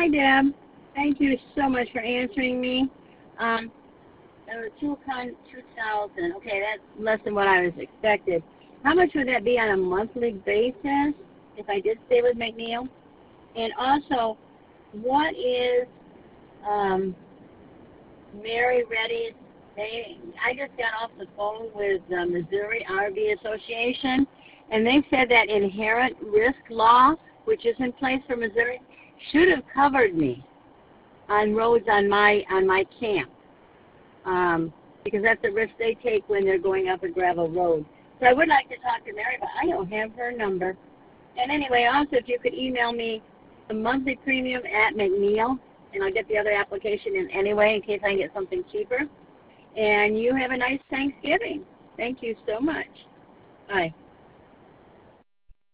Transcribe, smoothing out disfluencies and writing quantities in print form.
Hi, Deb. Thank you so much for answering me. There were 2,000. Okay, that's less than what I was expected. How much would that be on a monthly basis if I did stay with McNeil? And also, what is Mary Reddy's? I just got off the phone with the Missouri RV Association, and they said that inherent risk law, which is in place for Missouri, should have covered me on roads on my camp, because that's the risk they take when they're going up a gravel road. So I would like to talk to Mary, but I don't have her number. And anyway, also if you could email me the monthly premium at McNeil, and I'll get the other application in anyway in case I can get something cheaper. And you have a nice Thanksgiving. Thank you so much. Bye.